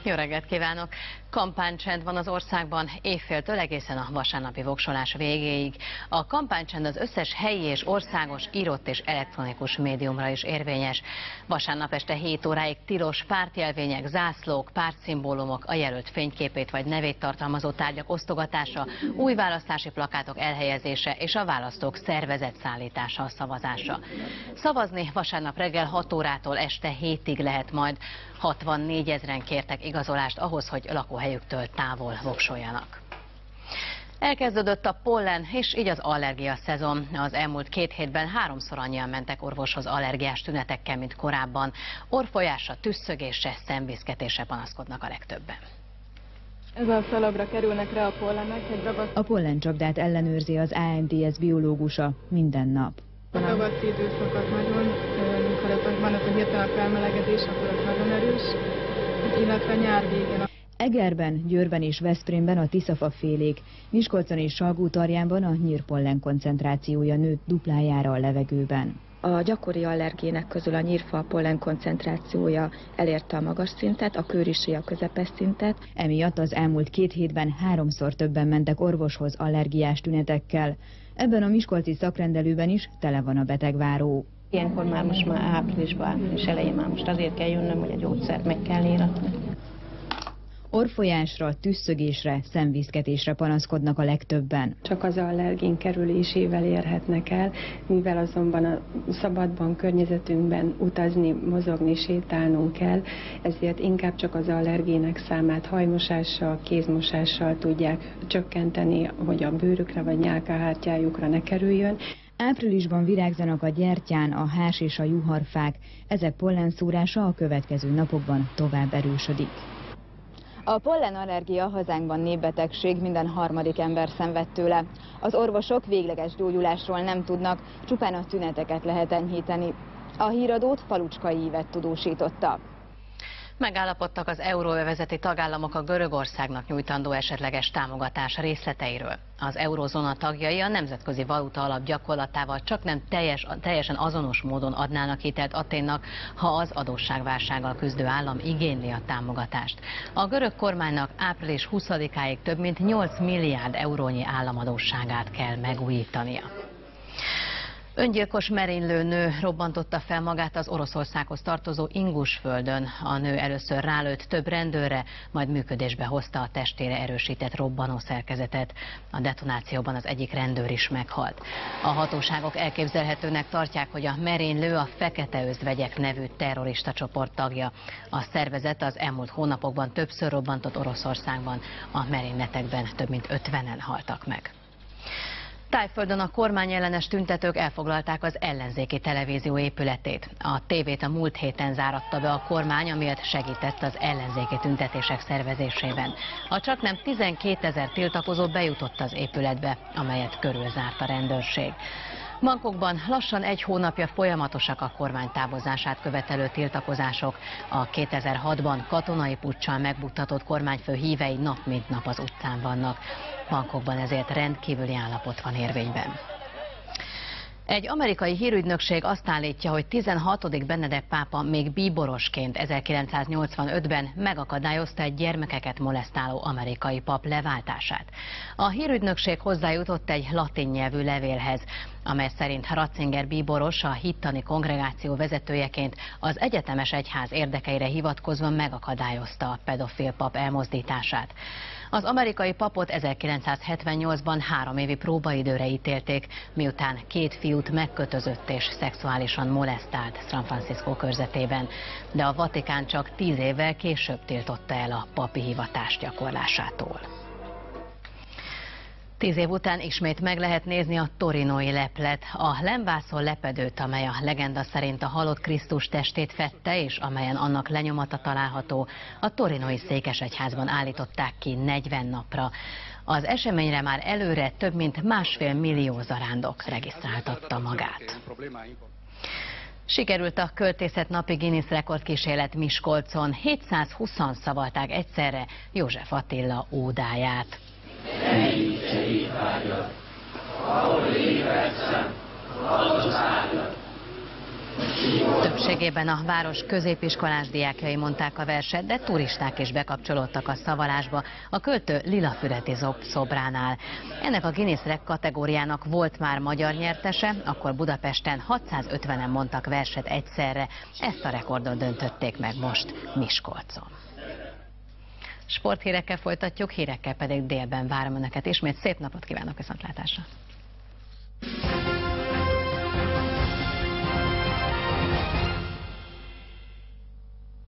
Jó reggelt kívánok! Kampánycsend van az országban éjféltől egészen a vasárnapi voksolás végéig. A kampánycsend az összes helyi és országos írott és elektronikus médiumra is érvényes. Vasárnap este 7 óráig tilos pártjelvények, zászlók, pártszimbólumok, a jelölt fényképét vagy nevét tartalmazó tárgyak osztogatása, új választási plakátok elhelyezése és a választók szervezett szállítása a szavazásra. Szavazni vasárnap reggel 6 órától este 7-ig lehet majd. 64 000-en kértek igazolást ahhoz, hogy lakóhelyüktől távol voksoljanak. Elkezdődött a pollen és így az allergia szezon. Az elmúlt 2 hétben 3-szor annyian mentek orvoshoz allergiás tünetekkel, mint korábban. Orrfolyásra, tüsszögésre, szemviszketésre panaszkodnak a legtöbben. Ezzel a szalagra kerülnek rá a pollenek. A pollencsapdát ellenőrzi az AMDS biológusa minden nap. A tavaszi időszakat nagyon, amikor van az a hirtelen felmelegedés, akkor az nagyon erős, illetve nyár végén. Egerben, Győrben és Veszprémben a tiszafafélék, Miskolcon és Salgótarjánban a nyírpollen koncentrációja nőtt duplájára a levegőben. A gyakori allergének közül a nyírfa pollen koncentrációja elérte a magas szintet, a kőrisé a közepes szintet. Emiatt az elmúlt 2 hétben 3-szor többen mentek orvoshoz allergiás tünetekkel. Ebben a miskolci szakrendelőben is tele van a betegváró. Ilyenkor most már áprilisban és elején már most azért kell jönnöm, hogy a gyógyszert meg kell íratni. Orrfolyásra, tüsszögésre, szemviszketésre panaszkodnak a legtöbben. Csak az allergén kerülésével érhetnek el, mivel azonban a szabadban, környezetünkben utazni, mozogni, sétálnunk kell, ezért inkább csak az allergének számát hajmosással, kézmosással tudják csökkenteni, hogy a bőrükre vagy nyálkahártyájukra ne kerüljön. Áprilisban virágzanak a gyertyán, a hárs és a juharfák, ezek pollenszórása a következő napokban tovább erősödik. A pollenallergia hazánkban népbetegség, minden 3. ember szenved tőle. Az orvosok végleges gyógyulásról nem tudnak, csupán a tüneteket lehet enyhíteni. A híradót Falucskai Ívet tudósította. Megállapodtak az euróövezeti tagállamok a Görögországnak nyújtandó esetleges támogatás részleteiről. Az eurózóna tagjai a Nemzetközi Valuta Alap gyakorlatával csak nem teljesen azonos módon adnának hitelt Athénnak, ha az adósságválsággal küzdő állam igényli a támogatást. A görög kormánynak április 20-áig több mint 8 milliárd eurónyi államadósságát kell megújítania. Öngyilkos merénylő nő robbantotta fel magát az Oroszországhoz tartozó Ingusföldön. A nő először rálőtt több rendőrre, majd működésbe hozta a testére erősített robbanószerkezetet. A detonációban az egyik rendőr is meghalt. A hatóságok elképzelhetőnek tartják, hogy a merénylő a Fekete Özvegyek nevű terrorista csoport tagja. A szervezet az elmúlt hónapokban többször robbantott Oroszországban. A merényletekben több mint 50-en haltak meg. Tájföldön a kormányellenes tüntetők elfoglalták az ellenzéki televízió épületét. A tévét a múlt héten záratta be a kormány, amiért segített az ellenzéki tüntetések szervezésében. A csaknem 12 000 tiltakozó bejutott az épületbe, amelyet körülzárt a rendőrség. Bangkokban lassan 1 hónapja folyamatosak a kormány távozását követelő tiltakozások. A 2006-ban katonai puccsal megbuktatott kormányfő hívei nap mint nap az utcán vannak. Bangkokban ezért rendkívüli állapot van érvényben. Egy amerikai hírügynökség azt állítja, hogy 16. Benedek pápa még bíborosként 1985-ben megakadályozta egy gyermekeket molesztáló amerikai pap leváltását. A hírügynökség hozzájutott egy latin nyelvű levélhez, amely szerint Ratzinger bíboros a hittani kongregáció vezetőjeként az egyetemes egyház érdekeire hivatkozva megakadályozta a pedofil pap elmozdítását. Az amerikai papot 1978-ban 3 évi próbaidőre ítélték, miután 2 fiút megkötözött és szexuálisan molesztált San Francisco körzetében, de a Vatikán csak 10 évvel később tiltotta el a papi hivatás gyakorlásától. 10 év után ismét meg lehet nézni a torinói leplet, a lemvászon lepedőt, amely a legenda szerint a halott Krisztus testét fedte, és amelyen annak lenyomata található. A torinói székesegyházban állították ki 40 napra. Az eseményre már előre több mint 1,5 millió zarándok regisztráltatta magát. Sikerült a költészet napi Guinness rekordkísérlet Miskolcon. 720-an szavalták egyszerre József Attila ódáját. Több Többségében a város középiskolás diákjai mondták a verset, de turisták is bekapcsolódtak a szavalásba a költő Lilafüredi szobránál. Ennek a Guinness kategóriának volt már magyar nyertese, akkor Budapesten 650-en mondtak verset egyszerre. Ezt a rekordot döntötték meg most Miskolcon. Sporthírekkel folytatjuk, hírekkel pedig délben várom Önöket ismét. Szép napot kívánok, viszontlátásra!